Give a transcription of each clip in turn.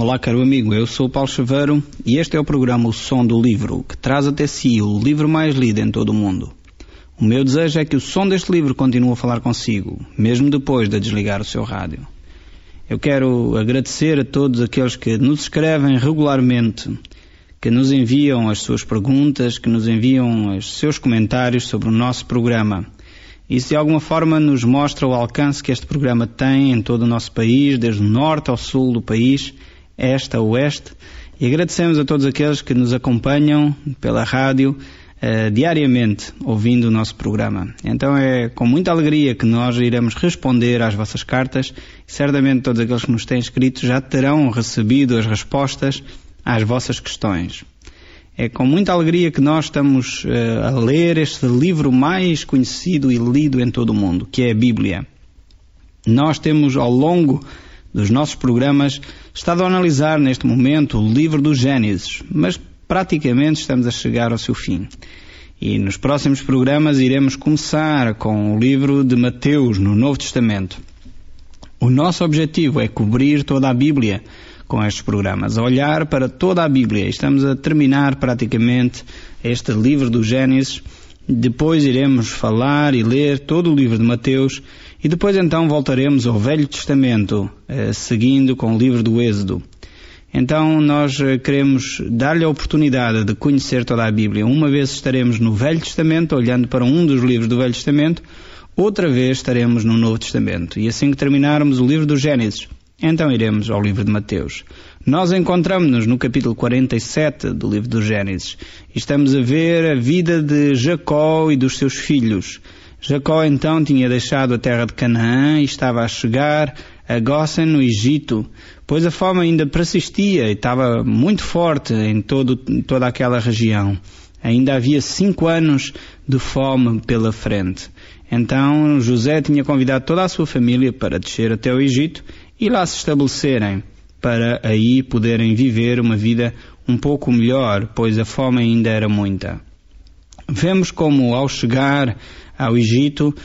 Olá, caro amigo, eu sou o Paulo Chaveiro e este é o programa O Som do Livro, que traz até si o livro mais lido em todo o mundo. O meu desejo é que o som deste livro continue a falar consigo, mesmo depois de desligar o seu rádio. Eu quero agradecer a todos aqueles que nos escrevem regularmente, que nos enviam as suas perguntas, que nos enviam os seus comentários sobre o nosso programa. Isso de alguma forma nos mostra o alcance que este programa tem em todo o nosso país, desde o norte ao sul do país, este a oeste, e agradecemos a todos aqueles que nos acompanham pela rádio diariamente, ouvindo o nosso programa. Então é com muita alegria que nós iremos responder às vossas cartas, e certamente todos aqueles que nos têm escrito já terão recebido as respostas às vossas questões. É com muita alegria que nós estamos a ler este livro mais conhecido e lido em todo o mundo, que é a Bíblia. Nós temos ao longo dos nossos programas estado a analisar neste momento o livro do Gênesis, mas praticamente estamos a chegar ao seu fim. E nos próximos programas iremos começar com o livro de Mateus no Novo Testamento. O nosso objetivo é cobrir toda a Bíblia com estes programas, a olhar para toda a Bíblia. Estamos a terminar praticamente este livro do Gênesis. Depois iremos falar e ler todo o livro de Mateus e depois então voltaremos ao Velho Testamento, seguindo com o livro do Êxodo. Então nós queremos dar-lhe a oportunidade de conhecer toda a Bíblia. Uma vez estaremos no Velho Testamento, olhando para um dos livros do Velho Testamento, outra vez estaremos no Novo Testamento. E assim que terminarmos o livro do Gênesis, então iremos ao livro de Mateus. Nós encontramos-nos no capítulo 47 do livro do Gênesis. E estamos a ver a vida de Jacó e dos seus filhos. Jacó então tinha deixado a terra de Canaã e estava a chegar a Gósen no Egito, pois a fome ainda persistia e estava muito forte em toda aquela região. Ainda havia 5 anos de fome pela frente. Então José tinha convidado toda a sua família para descer até o Egito e lá se estabelecerem, para aí poderem viver uma vida um pouco melhor, pois a fome ainda era muita. Vemos como ao chegar ao Egito,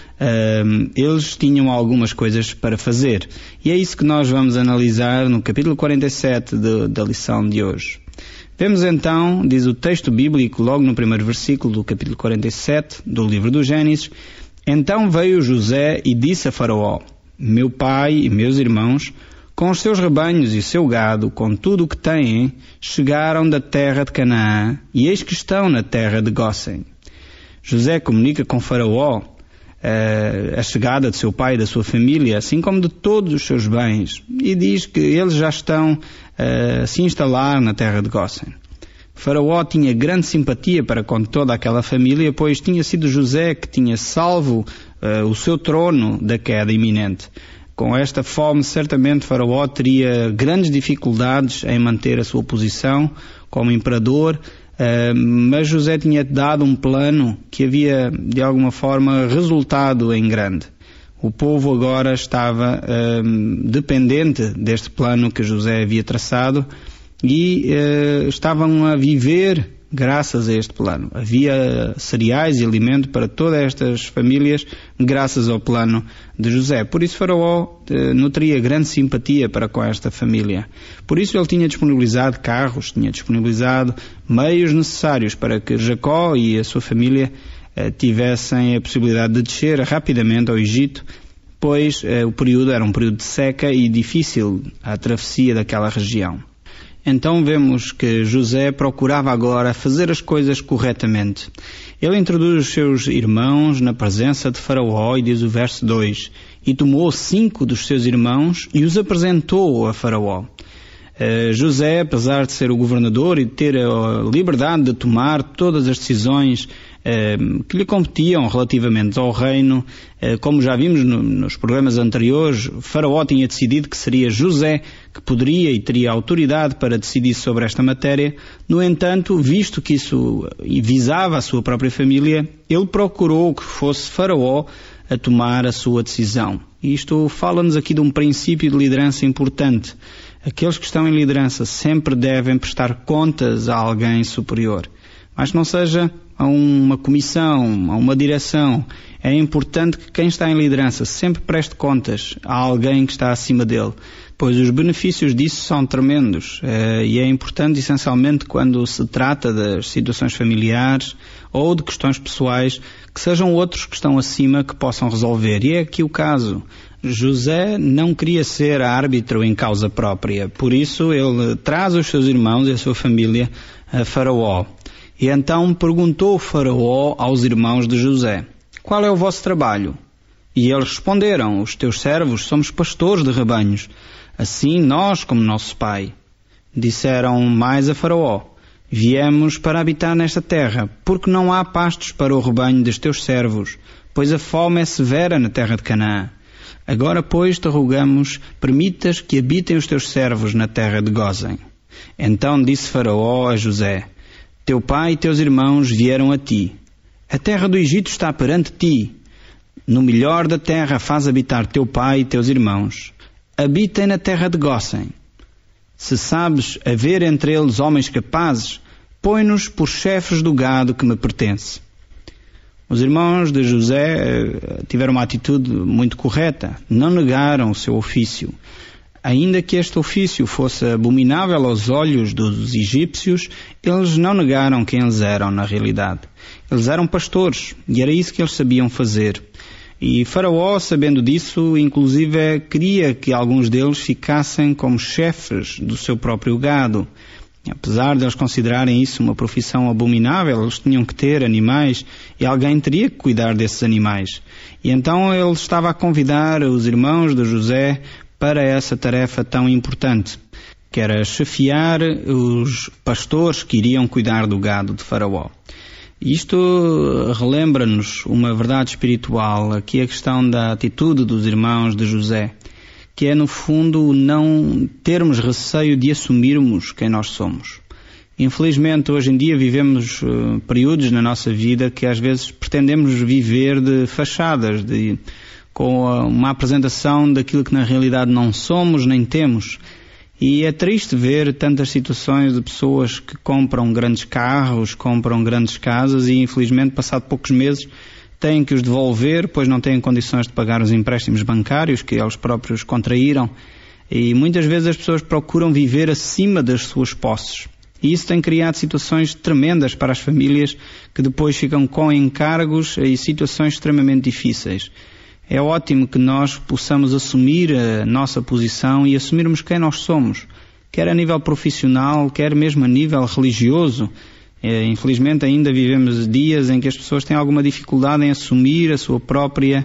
eles tinham algumas coisas para fazer. E é isso que nós vamos analisar no capítulo 47 da lição de hoje. Vemos então, diz o texto bíblico, logo no primeiro versículo do capítulo 47 do livro do Gênesis: Então veio José e disse a Faraó: Meu pai e meus irmãos, com os seus rebanhos e seu gado, com tudo o que têm, chegaram da terra de Canaã, e eis que estão na terra de Gósen. José comunica com Faraó a chegada de seu pai e da sua família, assim como de todos os seus bens, e diz que eles já estão a se instalar na terra de Gósen. Faraó tinha grande simpatia para com toda aquela família, pois tinha sido José que tinha salvo o seu trono da queda iminente. Com esta fome, certamente Faraó teria grandes dificuldades em manter a sua posição como imperador, mas José tinha dado um plano que havia, de alguma forma, resultado em grande. O povo agora estava dependente deste plano que José havia traçado e estavam a viver graças a este plano. Havia cereais e alimento para todas estas famílias graças ao plano de José. Por isso Faraó nutria grande simpatia para com esta família. Por isso ele tinha disponibilizado carros, tinha disponibilizado meios necessários para que Jacó e a sua família tivessem a possibilidade de descer rapidamente ao Egito, pois o período era um período de seca e difícil a travessia daquela região. Então vemos que José procurava agora fazer as coisas corretamente. Ele introduz os seus irmãos na presença de Faraó e diz o verso 2: E tomou 5 dos seus irmãos e os apresentou a Faraó. José, apesar de ser o governador e de ter a liberdade de tomar todas as decisões que lhe competiam relativamente ao reino, como já vimos nos programas anteriores, Faraó tinha decidido que seria José que poderia e teria autoridade para decidir sobre esta matéria. No entanto, visto que isso visava a sua própria família, ele procurou que fosse Faraó a tomar a sua decisão. Isto fala-nos aqui de um princípio de liderança importante. Aqueles que estão em liderança sempre devem prestar contas a alguém superior. Mas não seja a uma comissão, a uma direção, é importante que quem está em liderança sempre preste contas a alguém que está acima dele, pois os benefícios disso são tremendos e é importante essencialmente quando se trata das situações familiares ou de questões pessoais que sejam outros que estão acima que possam resolver. E é aqui o caso. José não queria ser árbitro em causa própria, por isso ele traz os seus irmãos e a sua família a Faraó. E então perguntou o Faraó aos irmãos de José: qual é o vosso trabalho? E eles responderam: os teus servos somos pastores de rebanhos, assim nós como nosso pai. Disseram mais a Faraó: viemos para habitar nesta terra, porque não há pastos para o rebanho dos teus servos, pois a fome é severa na terra de Canaã. Agora, pois, te rogamos, permitas que habitem os teus servos na terra de Gósen. Então disse Faraó a José: teu pai e teus irmãos vieram a ti. A terra do Egito está perante ti. No melhor da terra faz habitar teu pai e teus irmãos. Habitem na terra de Gósen. Se sabes haver entre eles homens capazes, põe-nos por chefes do gado que me pertence. Os irmãos de José tiveram uma atitude muito correta. Não negaram o seu ofício. Ainda que este ofício fosse abominável aos olhos dos egípcios, eles não negaram quem eles eram na realidade. Eles eram pastores e era isso que eles sabiam fazer. E Faraó, sabendo disso, inclusive queria que alguns deles ficassem como chefes do seu próprio gado. Apesar de eles considerarem isso uma profissão abominável, eles tinham que ter animais e alguém teria que cuidar desses animais. E então ele estava a convidar os irmãos de José para essa tarefa tão importante, que era chefiar os pastores que iriam cuidar do gado de Faraó. Isto relembra-nos uma verdade espiritual, aqui a questão da atitude dos irmãos de José, que é no fundo não termos receio de assumirmos quem nós somos. Infelizmente hoje em dia vivemos períodos na nossa vida que às vezes pretendemos viver de fachadas, com uma apresentação daquilo que na realidade não somos nem temos. E é triste ver tantas situações de pessoas que compram grandes carros, compram grandes casas e infelizmente passado poucos meses têm que os devolver, pois não têm condições de pagar os empréstimos bancários que eles próprios contraíram. E muitas vezes as pessoas procuram viver acima das suas posses. E isso tem criado situações tremendas para as famílias que depois ficam com encargos e situações extremamente difíceis. É ótimo que nós possamos assumir a nossa posição e assumirmos quem nós somos, quer a nível profissional, quer mesmo a nível religioso. Infelizmente ainda vivemos dias em que as pessoas têm alguma dificuldade em assumir a sua própria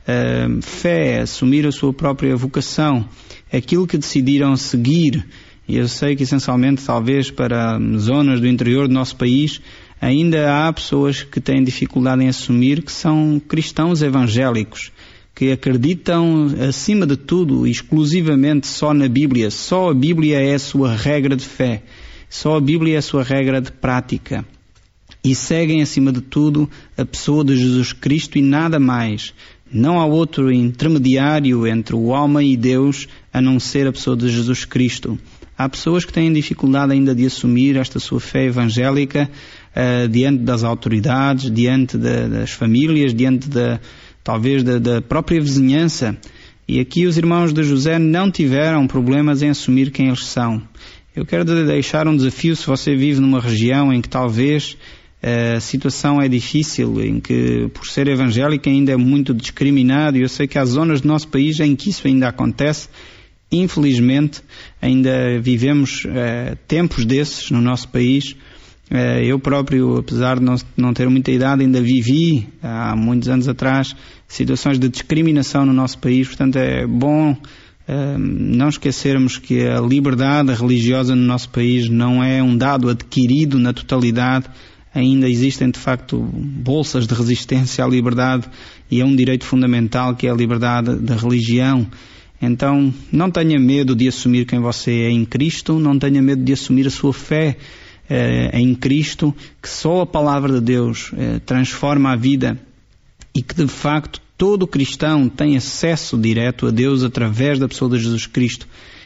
fé, assumir a sua própria vocação, aquilo que decidiram seguir. E eu sei que essencialmente talvez para zonas do interior do nosso país ainda há pessoas que têm dificuldade em assumir que são cristãos evangélicos, que acreditam acima de tudo, exclusivamente só na Bíblia. Só a Bíblia é a sua regra de fé. Só a Bíblia é a sua regra de prática. E seguem acima de tudo a pessoa de Jesus Cristo e nada mais. Não há outro intermediário entre o homem e Deus a não ser a pessoa de Jesus Cristo. Há pessoas que têm dificuldade ainda de assumir esta sua fé evangélica diante das autoridades, diante das famílias, diante talvez da própria vizinhança. E aqui os irmãos de José não tiveram problemas em assumir quem eles são. Eu quero deixar um desafio se você vive numa região em que talvez a situação é difícil, em que por ser evangélico ainda é muito discriminado, e eu sei que há zonas do nosso país em que isso ainda acontece. Infelizmente ainda vivemos tempos desses no nosso país. Eu próprio, apesar de não ter muita idade, ainda vivi há muitos anos atrás situações de discriminação no nosso país. Portanto é bom não esquecermos que a liberdade religiosa no nosso país não é um dado adquirido na totalidade. Ainda existem de facto bolsas de resistência à liberdade e é um direito fundamental que é a liberdade da religião. Então não tenha medo de assumir quem você é em Cristo, não tenha medo de assumir a sua fé em Cristo, que só a palavra de Deus transforma a vida e que de facto todo cristão tem acesso direto a Deus através da pessoa de Jesus Cristo.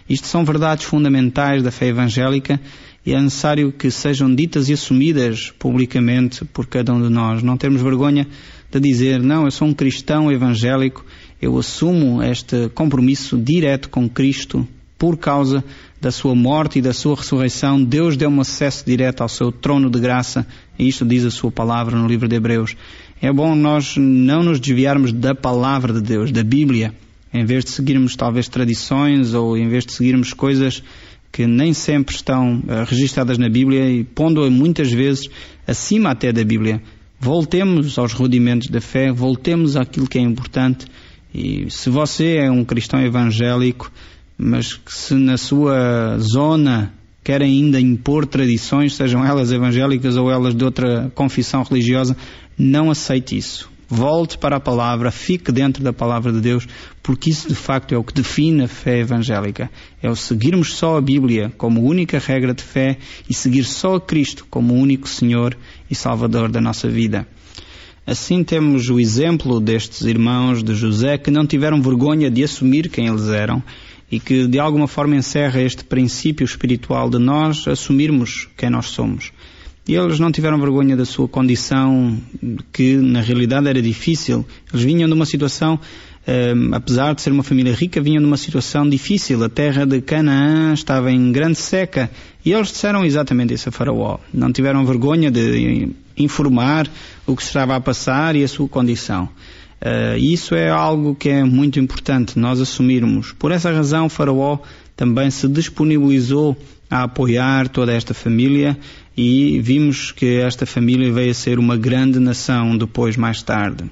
Isto são verdades fundamentais da fé evangélica e é necessário que sejam ditas e assumidas publicamente por cada um de nós. Não termos vergonha de dizer, não, eu sou um cristão evangélico, eu assumo este compromisso direto com Cristo por causa da sua morte e da sua ressurreição. Deus deu-me acesso direto ao seu trono de graça, e isto diz a sua palavra no livro de Hebreus. É bom nós não nos desviarmos da palavra de Deus, da Bíblia, em vez de seguirmos talvez tradições ou em vez de seguirmos coisas que nem sempre estão registradas na Bíblia e pondo-a muitas vezes acima até da Bíblia. Voltemos aos rudimentos da fé, voltemos àquilo que é importante. E se você é um cristão evangélico, mas que se na sua zona querem ainda impor tradições, sejam elas evangélicas ou elas de outra confissão religiosa, não aceite isso. Volte para a palavra, fique dentro da palavra de Deus, porque isso de facto é o que define a fé evangélica. É o seguirmos só a Bíblia como única regra de fé e seguir só a Cristo como o único Senhor e Salvador da nossa vida. Assim temos o exemplo destes irmãos de José que não tiveram vergonha de assumir quem eles eram e que de alguma forma encerra este princípio espiritual de nós assumirmos quem nós somos. E eles não tiveram vergonha da sua condição, que na realidade era difícil. Eles vinham de uma situação, apesar de ser uma família rica, vinham de uma situação difícil. A terra de Canaã estava em grande seca. E eles disseram exatamente isso a Faraó. Não tiveram vergonha de informar o que se estava a passar e a sua condição. Isso é algo que é muito importante nós assumirmos. Por essa razão, Faraó também se disponibilizou a apoiar toda esta família e vimos que esta família veio a ser uma grande nação depois, mais tarde.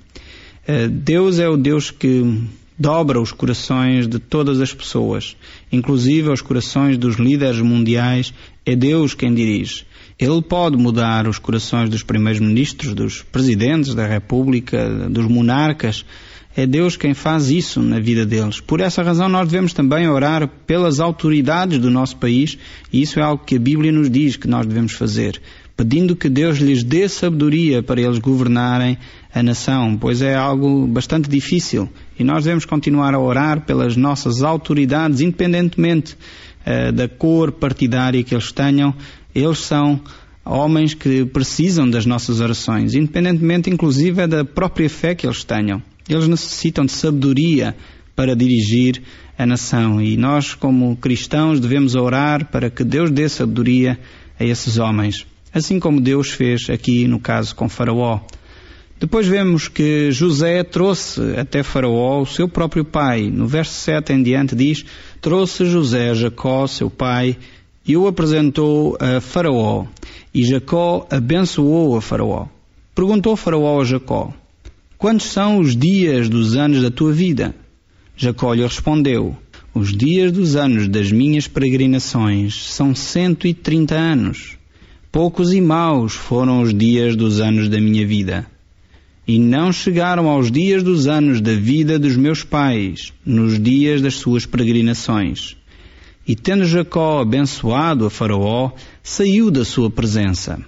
Deus é o Deus que dobra os corações de todas as pessoas, inclusive os corações dos líderes mundiais. É Deus quem dirige. Ele pode mudar os corações dos primeiros ministros, dos presidentes da República, dos monarcas. É Deus quem faz isso na vida deles. Por essa razão nós devemos também orar pelas autoridades do nosso país, e isso é algo que a Bíblia nos diz que nós devemos fazer, pedindo que Deus lhes dê sabedoria para eles governarem a nação, pois é algo bastante difícil, e nós devemos continuar a orar pelas nossas autoridades, independentemente da cor partidária que eles tenham. Eles são homens que precisam das nossas orações, independentemente inclusive da própria fé que eles tenham. Eles necessitam de sabedoria para dirigir a nação, e nós como cristãos devemos orar para que Deus dê sabedoria a esses homens, assim como Deus fez aqui no caso com Faraó. Depois vemos que José trouxe até Faraó o seu próprio pai. No verso 7 em diante diz: trouxe José a Jacó, seu pai, e o apresentou a Faraó, e Jacó abençoou a Faraó. Perguntou Faraó a Jacó: quantos são os dias dos anos da tua vida? Jacó lhe respondeu: os dias dos anos das minhas peregrinações são 130 anos. Poucos e maus foram os dias dos anos da minha vida. E não chegaram aos dias dos anos da vida dos meus pais, nos dias das suas peregrinações. E tendo Jacó abençoado a Faraó, saiu da sua presença.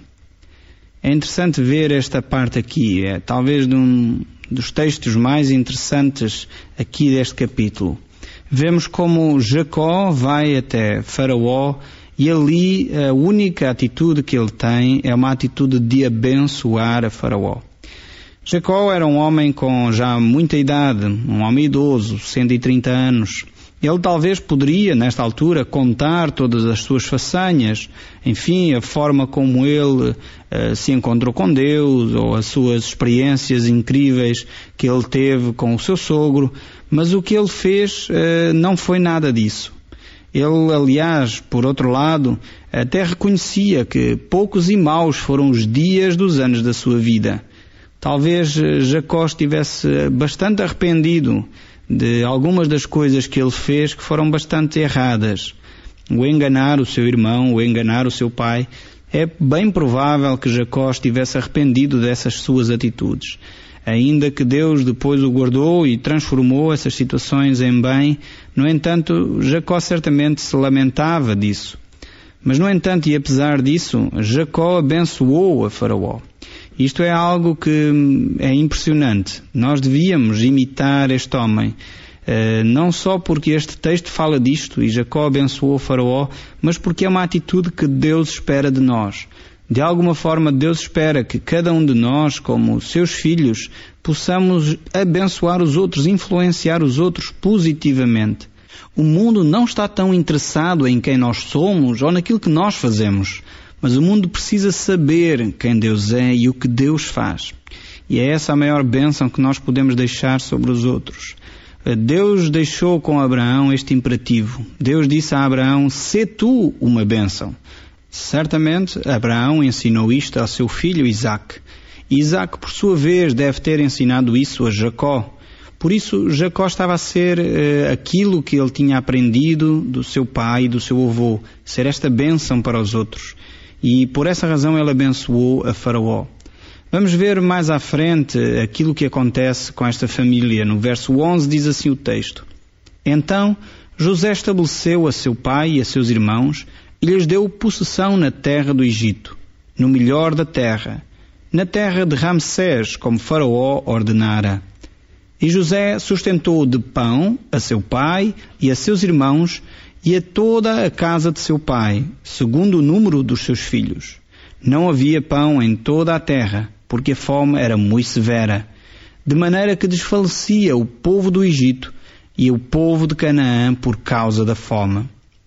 É interessante ver esta parte aqui, é talvez um dos textos mais interessantes aqui deste capítulo. Vemos como Jacó vai até Faraó e ali a única atitude que ele tem é uma atitude de abençoar a Faraó. Jacó era um homem com já muita idade, um homem idoso, 130 anos. Ele talvez poderia, nesta altura, contar todas as suas façanhas, enfim, a forma como ele se encontrou com Deus, ou as suas experiências incríveis que ele teve com o seu sogro, mas o que ele fez não foi nada disso. Ele, aliás, por outro lado, até reconhecia que poucos e maus foram os dias dos anos da sua vida. Talvez Jacó estivesse bastante arrependido de algumas das coisas que ele fez que foram bastante erradas. O enganar o seu irmão, o enganar o seu pai. É bem provável que Jacó estivesse arrependido dessas suas atitudes. Ainda que Deus depois o guardou e transformou essas situações em bem, no entanto, Jacó certamente se lamentava disso. Mas, no entanto, e apesar disso, Jacó abençoou a Faraó. Isto é algo que é impressionante. Nós devíamos imitar este homem. Não só porque este texto fala disto e Jacó abençoou Faraó, mas porque é uma atitude que Deus espera de nós. De alguma forma, Deus espera que cada um de nós, como seus filhos, possamos abençoar os outros, influenciar os outros positivamente. O mundo não está tão interessado em quem nós somos ou naquilo que nós fazemos, mas o mundo precisa saber quem Deus é e o que Deus faz. E é essa a maior bênção que nós podemos deixar sobre os outros. Deus deixou com Abraão este imperativo. Deus disse a Abraão: sê tu uma bênção. Certamente, Abraão ensinou isto ao seu filho Isaque. E Isaque, por sua vez, deve ter ensinado isso a Jacó. Por isso, Jacó estava a ser aquilo que ele tinha aprendido do seu pai e do seu avô, ser esta bênção para os outros. E por essa razão ele abençoou a Faraó. Vamos ver mais à frente aquilo que acontece com esta família. No verso 11 diz assim o texto: Então José estabeleceu a seu pai e a seus irmãos e lhes deu possessão na terra do Egito, no melhor da terra, na terra de Ramsés, como Faraó ordenara. E José sustentou de pão a seu pai e a seus irmãos e a toda a casa de seu pai, segundo o número dos seus filhos. Não havia pão em toda a terra, porque a fome era muito severa, de maneira que desfalecia o povo do Egito e o povo de Canaã por causa da fome.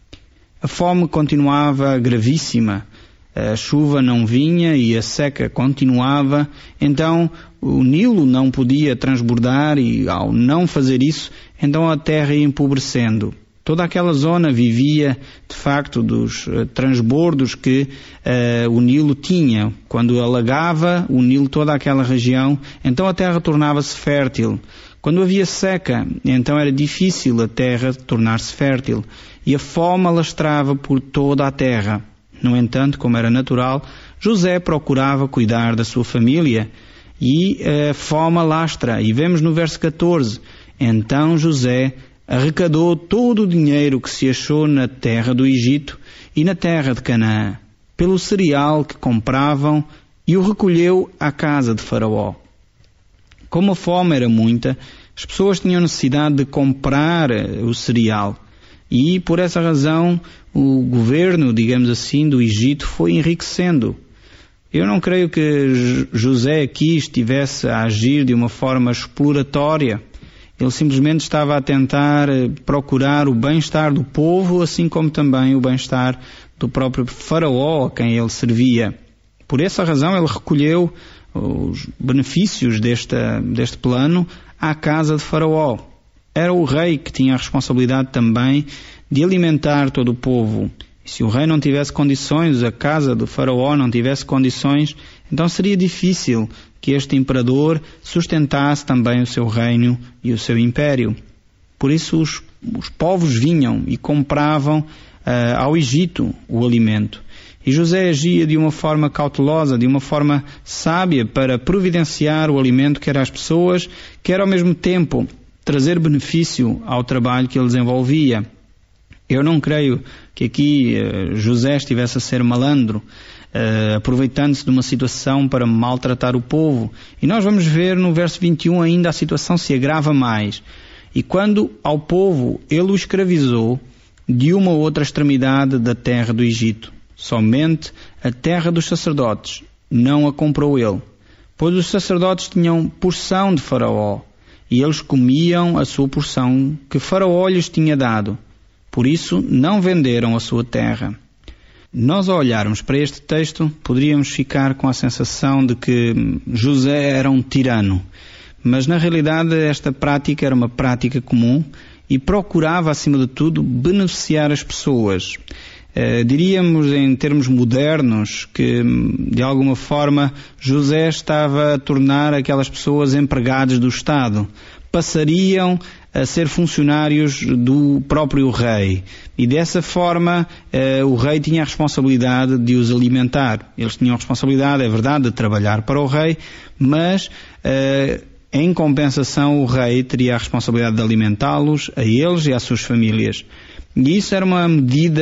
A fome continuava gravíssima, a chuva não vinha e a seca continuava, então o Nilo não podia transbordar e, ao não fazer isso, então a terra ia empobrecendo. Toda aquela zona vivia, de facto, dos transbordos que o Nilo tinha. Quando alagava o Nilo toda aquela região, então a terra tornava-se fértil. Quando havia seca, então era difícil a terra tornar-se fértil. E a fome alastrava por toda a terra. No entanto, como era natural, José procurava cuidar da sua família. E a fome alastra. E vemos no verso 14, então José arrecadou todo o dinheiro que se achou na terra do Egito e na terra de Canaã, pelo cereal que compravam, e o recolheu à casa de Faraó. Como a fome era muita, as pessoas tinham necessidade de comprar o cereal, e por essa razão o governo, digamos assim, do Egito foi enriquecendo. Eu não creio que José aqui estivesse a agir de uma forma exploratória. Ele simplesmente estava a tentar procurar o bem-estar do povo, assim como também o bem-estar do próprio Faraó, a quem ele servia. Por essa razão ele recolheu os benefícios deste plano à casa de Faraó. Era o rei que tinha a responsabilidade também de alimentar todo o povo. E se o rei não tivesse condições, a casa do Faraó não tivesse condições, então seria difícil que este imperador sustentasse também o seu reino e o seu império. Por isso os povos vinham e compravam ao Egito o alimento. E José agia de uma forma cautelosa, de uma forma sábia, para providenciar o alimento quer às pessoas, quer ao mesmo tempo trazer benefício ao trabalho que ele desenvolvia. Eu não creio que aqui José estivesse a ser malandro, aproveitando-se de uma situação para maltratar o povo. E nós vamos ver no verso 21 ainda a situação se agrava mais. E quando ao povo ele o escravizou de uma ou outra extremidade da terra do Egito, somente a terra dos sacerdotes não a comprou ele, pois os sacerdotes tinham porção de Faraó, e eles comiam a sua porção que Faraó lhes tinha dado. Por isso não venderam a sua terra. Nós, ao olharmos para este texto, poderíamos ficar com a sensação de que José era um tirano. Mas, na realidade, esta prática era uma prática comum e procurava, acima de tudo, beneficiar as pessoas. Diríamos, em termos modernos, que, de alguma forma, José estava a tornar aquelas pessoas empregados do Estado. Passariam a ser funcionários do próprio rei. E dessa forma o rei tinha a responsabilidade de os alimentar. Eles tinham a responsabilidade, é verdade, de trabalhar para o rei, mas em compensação o rei teria a responsabilidade de alimentá-los, a eles e às suas famílias. E isso era uma medida,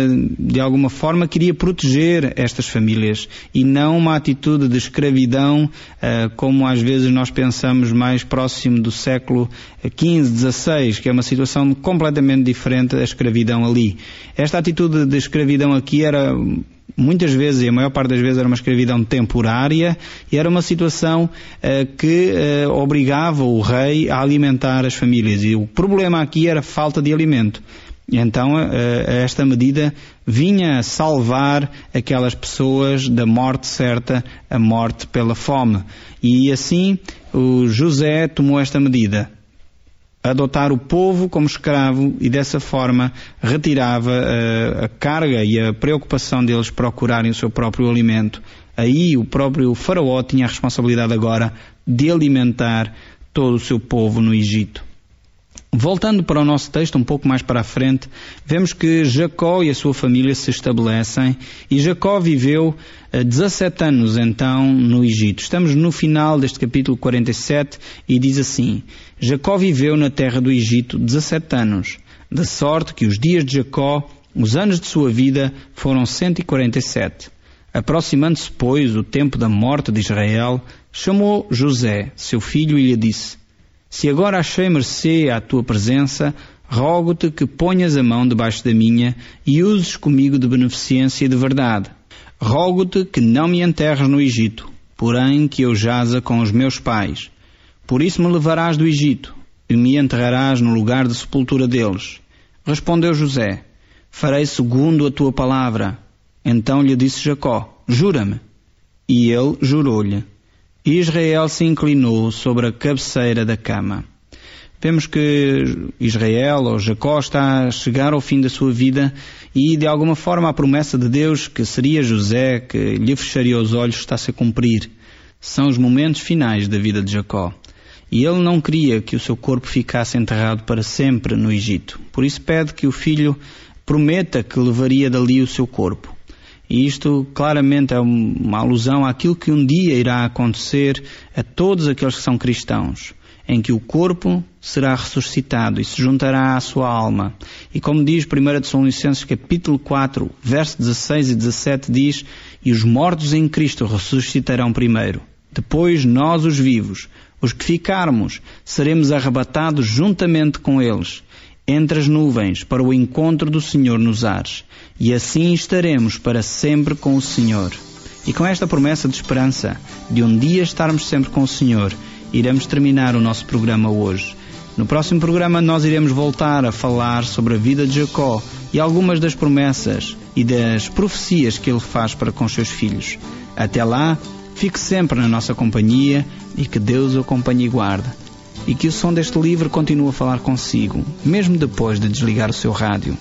de alguma forma, que iria proteger estas famílias e não uma atitude de escravidão, como às vezes nós pensamos mais próximo do século XV, XVI, que é uma situação completamente diferente da escravidão ali. Esta atitude de escravidão aqui era, muitas vezes, e a maior parte das vezes, era uma escravidão temporária e era uma situação que obrigava o rei a alimentar as famílias. E o problema aqui era a falta de alimento. Então esta medida vinha a salvar aquelas pessoas da morte certa, a morte pela fome. E assim o José tomou esta medida, adotar o povo como escravo, e dessa forma retirava a carga e a preocupação deles procurarem o seu próprio alimento. Aí o próprio faraó tinha a responsabilidade agora de alimentar todo o seu povo no Egito. Voltando para o nosso texto, um pouco mais para a frente, vemos que Jacó e a sua família se estabelecem, e Jacó viveu 17 anos então no Egito. Estamos no final deste capítulo 47 e diz assim: Jacó viveu na terra do Egito 17 anos, de sorte que os dias de Jacó, os anos de sua vida, foram 147. Aproximando-se, pois, o tempo da morte de Israel, chamou José, seu filho, e lhe disse: Se agora achei mercê à tua presença, rogo-te que ponhas a mão debaixo da minha e uses comigo de beneficência e de verdade. Rogo-te que não me enterres no Egito, porém que eu jaza com os meus pais. Por isso me levarás do Egito e me enterrarás no lugar de sepultura deles. Respondeu José: Farei segundo a tua palavra. Então lhe disse Jacó: Jura-me. E ele jurou-lhe. E Israel se inclinou sobre a cabeceira da cama. Vemos que Israel, ou Jacó, está a chegar ao fim da sua vida e, de alguma forma, a promessa de Deus, que seria José, que lhe fecharia os olhos, está-se a cumprir. São os momentos finais da vida de Jacó. E ele não queria que o seu corpo ficasse enterrado para sempre no Egito. Por isso pede que o filho prometa que levaria dali o seu corpo. E isto claramente é uma alusão àquilo que um dia irá acontecer a todos aqueles que são cristãos, em que o corpo será ressuscitado e se juntará à sua alma. E como diz 1 Tessalonicenses capítulo 4, versos 16 e 17, diz: E os mortos em Cristo ressuscitarão primeiro. Depois nós, os vivos, os que ficarmos, seremos arrebatados juntamente com eles, entre as nuvens, para o encontro do Senhor nos ares. E assim estaremos para sempre com o Senhor. E com esta promessa de esperança, de um dia estarmos sempre com o Senhor, iremos terminar o nosso programa hoje. No próximo programa nós iremos voltar a falar sobre a vida de Jacó e algumas das promessas e das profecias que ele faz para com os seus filhos. Até lá, fique sempre na nossa companhia e que Deus o acompanhe e guarde. E que o som deste livro continue a falar consigo, mesmo depois de desligar o seu rádio.